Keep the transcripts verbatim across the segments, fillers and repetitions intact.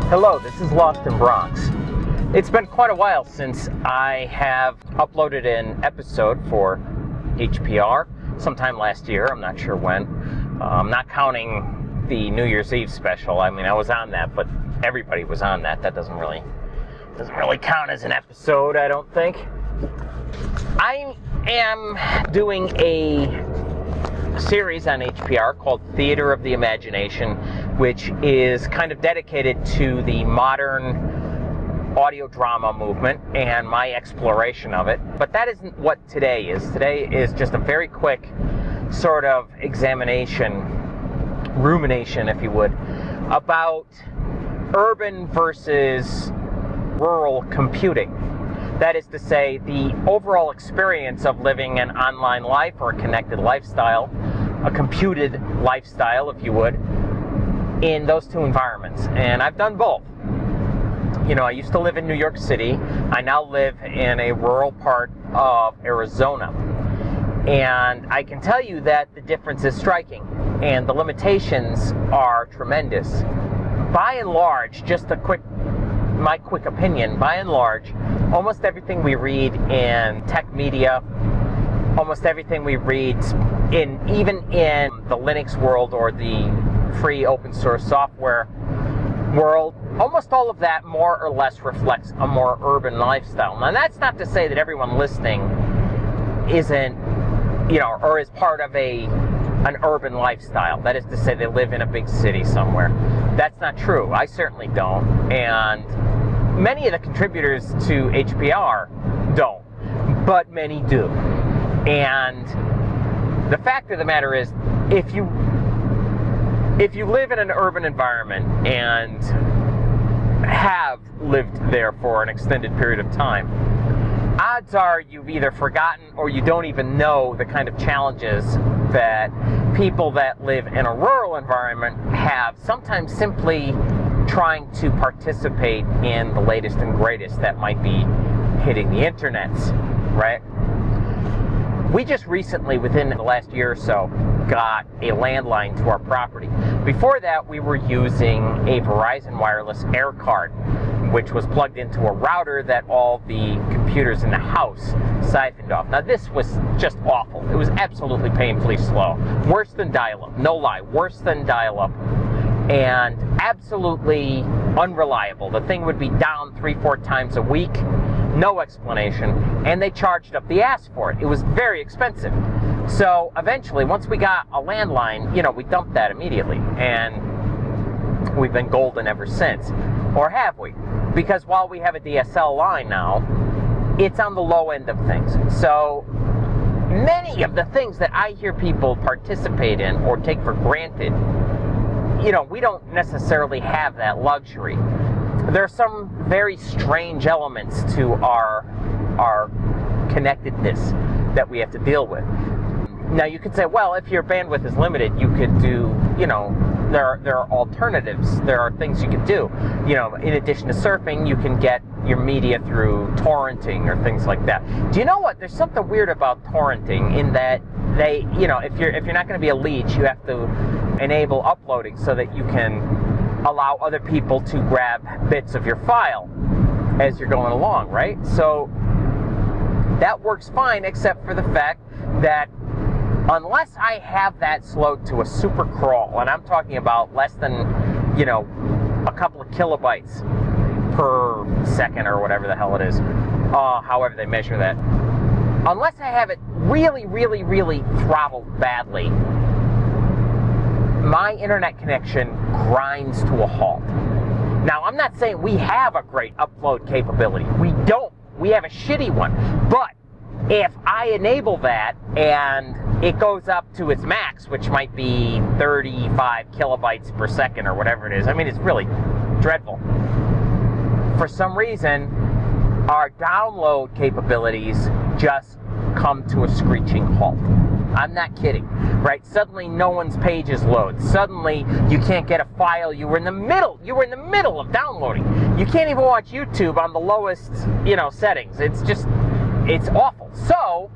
Hello, this is Lost in Bronx. It's been quite a while since I have uploaded an episode for H P R, sometime last year, I'm not sure when. Uh, I'm not counting the New Year's Eve special. I mean, I was on that, but everybody was on that. That doesn't really, doesn't really count as an episode, I don't think. I am doing a series on H P R called Theater of the Imagination, which is kind of dedicated to the modern audio drama movement and my exploration of it. But that isn't what today is. Today is just a very quick sort of examination, rumination, if you would, about urban versus rural computing. That is to say, the overall experience of living an online life or a connected lifestyle, a computed lifestyle, if you would, in those two environments. And I've done both. You know, I used to live in New York City. I now live in a rural part of Arizona. And I can tell you that the difference is striking, and the limitations are tremendous. By and large, just a quick my quick opinion, by and large, almost everything we read in tech media, almost everything we read in, even in the Linux world or the free open source software world, almost all of that more or less reflects a more urban lifestyle. Now, that's not to say that everyone listening isn't, you know, or is part of a an urban lifestyle. That is to say they live in a big city somewhere. That's not true. I certainly don't. And many of the contributors to H P R don't, but many do. And the fact of the matter is, if you if you live in an urban environment and have lived there for an extended period of time, odds are you've either forgotten or you don't even know the kind of challenges that people that live in a rural environment have, sometimes simply trying to participate in the latest and greatest that might be hitting the internets, right? We just recently, within the last year or so, got a landline to our property. Before that, we were using a Verizon Wireless Air Card, which was plugged into a router that all the computers in the house siphoned off. Now, this was just awful. It was absolutely painfully slow. Worse than dial-up. No lie. Worse than dial-up. And absolutely unreliable. The thing would be down three, four times a week. No explanation. And they charged up the ass for it. It was very expensive. So eventually, once we got a landline, you know, we dumped that immediately. And we've been golden ever since. Or have we? Because while we have a D S L line now, it's on the low end of things. So many of the things that I hear people participate in or take for granted, you know, we don't necessarily have that luxury. There are some very strange elements to our our connectedness that we have to deal with. Now, you could say, well, if your bandwidth is limited, you could do, you know, there are, there are alternatives. There are things you could do. You know, in addition to surfing, you can get your media through torrenting or things like that. Do you know what? There's something weird about torrenting in that they, you know, if you're if you're not going to be a leech, you have to enable uploading so that you can allow other people to grab bits of your file as you're going along, right? So that works fine, except for the fact that unless I have that slowed to a super crawl, and I'm talking about less than, you know, a couple of kilobytes per second or whatever the hell it is, uh, however they measure that, unless I have it really, really, really throttled badly, my internet connection grinds to a halt. Now, I'm not saying we have a great upload capability. We don't. We have a shitty one. But if I enable that and it goes up to its max, which might be thirty-five kilobytes per second or whatever it is, I mean, it's really dreadful. For some reason, our download capabilities just come to a screeching halt. I'm not kidding, right? Suddenly no one's pages load. Suddenly you can't get a file. You were in the middle. You were in the middle of downloading. You can't even watch YouTube on the lowest, you know, settings. It's just, it's awful. So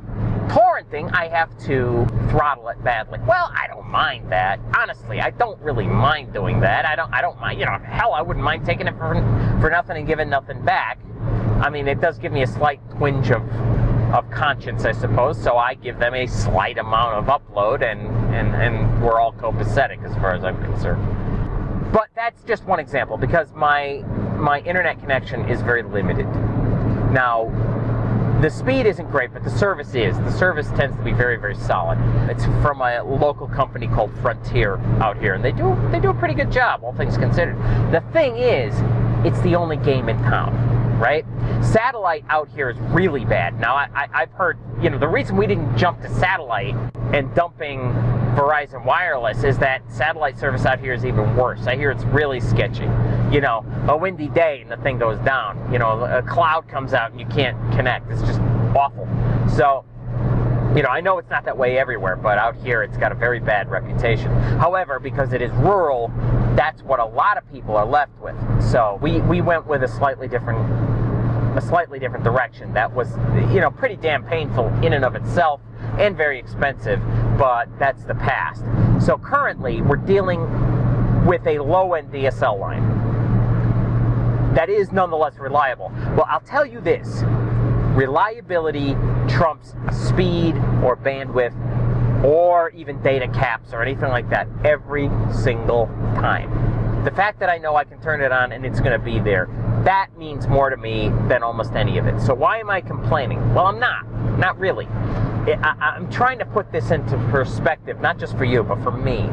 Torrenting, I have to throttle it badly. Well, I don't mind that. Honestly, I don't really mind doing that. I don't I don't mind, you know, hell, I wouldn't mind taking it for, for nothing and giving nothing back. I mean, it does give me a slight twinge of of conscience, I suppose, so I give them a slight amount of upload, and, and, and we're all copacetic as far as I'm concerned. But that's just one example, because my my internet connection is very limited. Now, the speed isn't great, but the service is. The service tends to be very, very solid. It's from a local company called Frontier out here, and they do they do a pretty good job, all things considered. The thing is, it's the only game in town, right? Satellite out here is really bad. Now, I, I, I've heard, you know, the reason we didn't jump to satellite and dumping Verizon Wireless is that satellite service out here is even worse. I hear it's really sketchy. You know, a windy day and the thing goes down. You know, a cloud comes out and you can't connect. It's just awful. So, you know, I know it's not that way everywhere, but out here it's got a very bad reputation. However, because it is rural, that's what a lot of people are left with. So we, we went with a slightly different a slightly different direction. That was, you know, pretty damn painful in and of itself and very expensive, but that's the past. So currently we're dealing with a low-end D S L line that is nonetheless reliable. Well, I'll tell you this, reliability trumps speed or bandwidth or even data caps or anything like that every single time. The fact that I know I can turn it on and it's going to be there, that means more to me than almost any of it. So why am I complaining? Well, I'm not. Not really. I, I'm trying to put this into perspective, not just for you, but for me.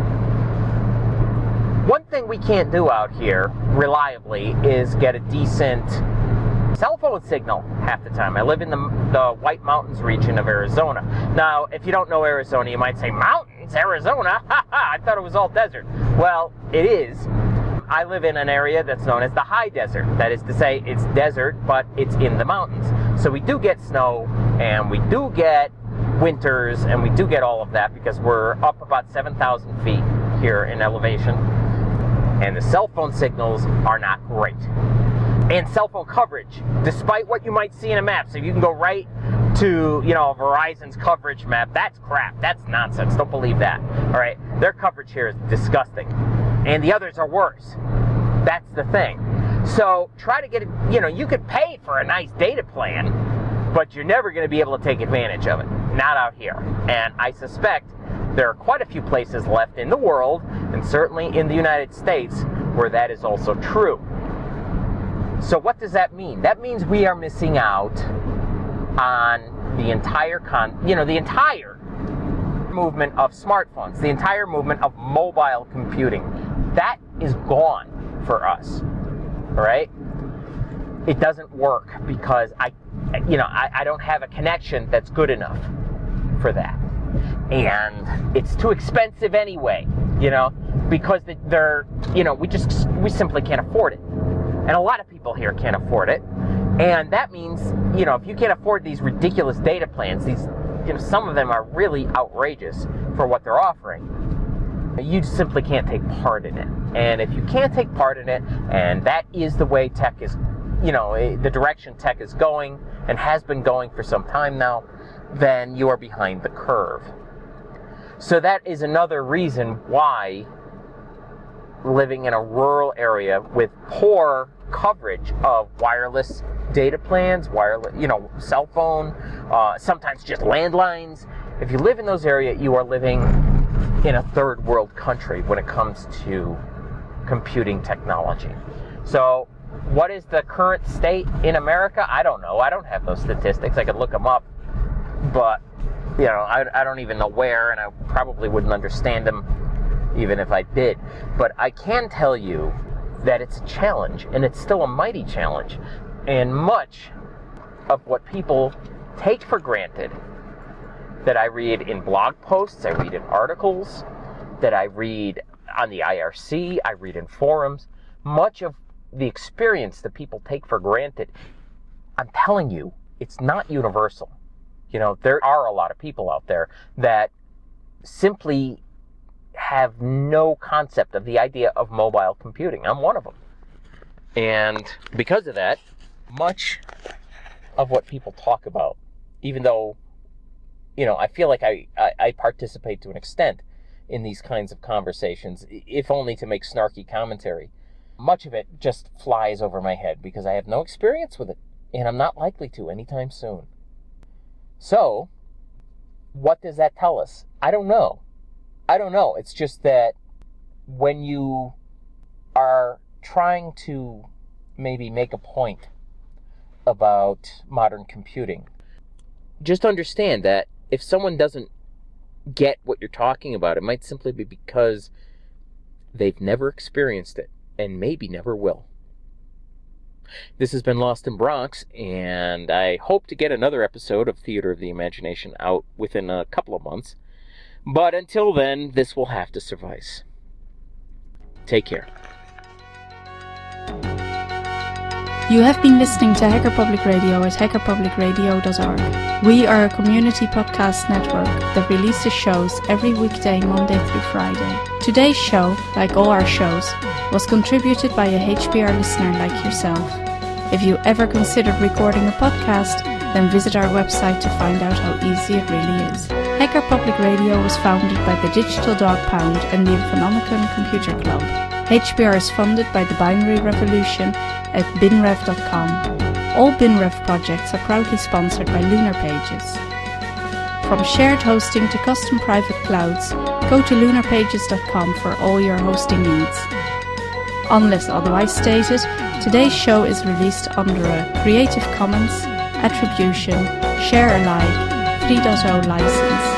One thing we can't do out here reliably is get a decent cell phone signal half the time. I live in the, the White Mountains region of Arizona. Now, if you don't know Arizona, you might say, mountains? Arizona? Ha ha, I thought it was all desert. Well, it is. I live in an area that's known as the high desert. That is to say, it's desert, but it's in the mountains. So we do get snow, and we do get winters, and we do get all of that because we're up about seven thousand feet here in elevation. And the cell phone signals are not great. And cell phone coverage, despite what you might see in a map, so you can go right to, you know, Verizon's coverage map, that's crap, that's nonsense, don't believe that, all right? Their coverage here is disgusting, and the others are worse. That's the thing. So try to get it, you know, you could pay for a nice data plan, but you're never going to be able to take advantage of it, not out here. And I suspect there are quite a few places left in the world, and certainly in the United States, where that is also true. So what does that mean? That means we are missing out on the entire con, you know, the entire movement of smartphones, the entire movement of mobile computing. That is gone for us, all right? It doesn't work because I, you know, I, I don't have a connection that's good enough for that. And it's too expensive anyway, you know, because they're, you know, we just, we simply can't afford it. And a lot of people here can't afford it. And that means, you know, if you can't afford these ridiculous data plans, these, you know, some of them are really outrageous for what they're offering, you simply can't take part in it. And if you can't take part in it, and that is the way tech is, you know, the direction tech is going and has been going for some time now, then you are behind the curve. So that is another reason why living in a rural area with poor coverage of wireless data plans, wireless, you know, cell phone, uh, sometimes just landlines. If you live in those areas, you are living in a third world country when it comes to computing technology. So what is the current state in America? I don't know. I don't have those statistics. I could look them up, but, you know, I, I don't even know where, and I probably wouldn't understand them even if I did. But I can tell you that it's a challenge, and it's still a mighty challenge. And much of what people take for granted, that I read in blog posts, I read in articles, that I read on the I R C, I read in forums, much of the experience that people take for granted, I'm telling you, it's not universal. You know, there are a lot of people out there that simply have no concept of the idea of mobile computing. I'm one of them. And because of that, much of what people talk about, even though you know, I feel like I, I, I participate to an extent in these kinds of conversations, if only to make snarky commentary. Much of it just flies over my head because I have no experience with it, and I'm not likely to anytime soon. So, what does that tell us? I don't know. I don't know. It's just that when you are trying to maybe make a point about modern computing, just understand that if someone doesn't get what you're talking about, it might simply be because they've never experienced it and maybe never will. This has been Lost in Bronx, and I hope to get another episode of Theater of the Imagination out within a couple of months. But until then, this will have to suffice. Take care. You have been listening to Hacker Public Radio at hacker public radio dot org. We are a community podcast network that releases shows every weekday, Monday through Friday. Today's show, like all our shows, was contributed by a H P R listener like yourself. If you ever considered recording a podcast, then visit our website to find out how easy it really is. Hacker Public Radio was founded by the Digital Dog Pound and the Infonomicon Computer Club. H P R is funded by the Binary Revolution at binrev dot com. All BinRev projects are proudly sponsored by Lunar Pages. From shared hosting to custom private clouds, go to lunar pages dot com for all your hosting needs. Unless otherwise stated, today's show is released under a Creative Commons Attribution Share Alike three point oh license.